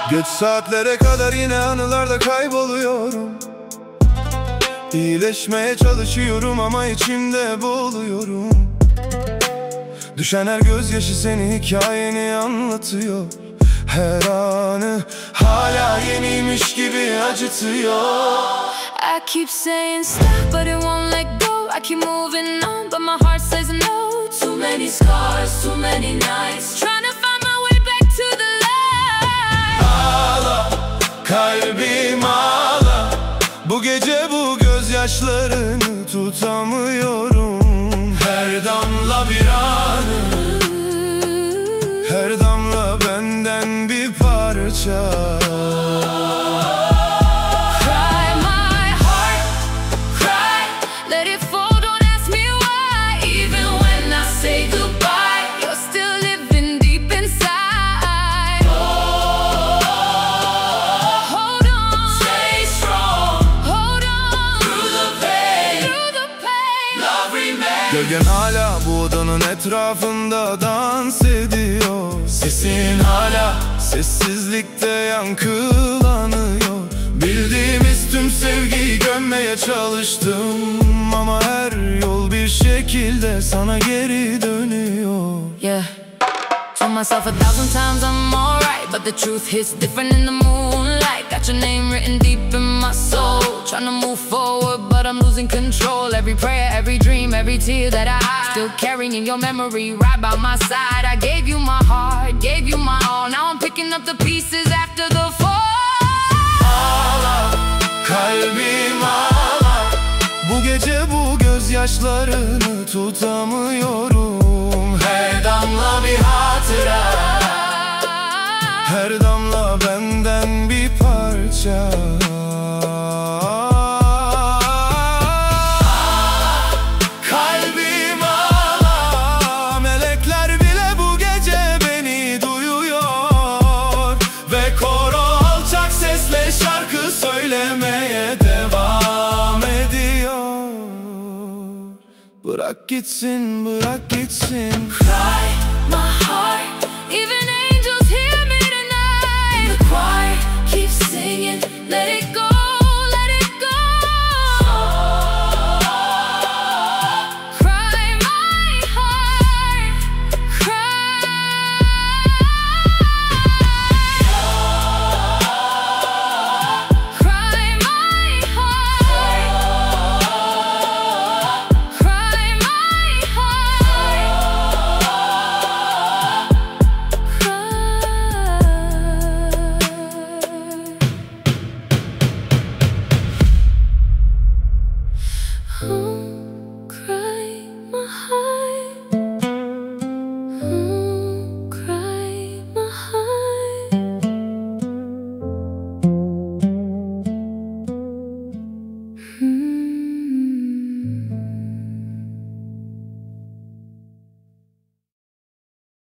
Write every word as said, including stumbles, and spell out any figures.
Geç saatlere kadar yine anılarda kayboluyorum. İyileşmeye çalışıyorum ama içimde boğuluyorum. Düşen her gözyaşı seni, hikayeni anlatıyor. Her anı hala yeniymiş gibi acıtıyor. I keep saying stop, but it won't let go. I keep moving on, but my heart says no. Too many scars, too many nights, trying to find my way back to the light. Ağla, kalbim ağla. Bu gece bu gözyaşlarını tutamıyorum. Her damla bir anı, her damla benden bir parça. Cry my heart, cry, let it fall, don't ask me why. Even when I say goodbye, you're still living deep inside. Hold on, Stay strong, hold on, through the pain, through the pain. love remains. Gölgen hala bu odanın etrafında dans ediyor. Sesin hala sessizlikte yankılanıyor. Bildiğimiz tüm sevgiyi gömmeye çalıştım, ama her yol bir şekilde sana geri dönüyor. Yeah, told myself a thousand times I'm alright, but the truth hits different in the moonlight. Got your name written deep in my soul, trying to move forward, but I'm losing control. Every prayer, every dream, every tear that I hide, still carrying your memory right by my side. I gave you my heart, gave you my all. Now I'm picking up the pieces after the fall. Ağla, kalbim ağla. Bu gece bu gözyaşlarını tutamıyorum. Her damla bir hatıra, her damla benden bir parça. Kalbim ağla, melekler bile bu gece beni duyuyor. Ve koro alçak sesle şarkı söylemeye devam ediyor. Bırak gitsin, bırak gitsin. Cry my heart, even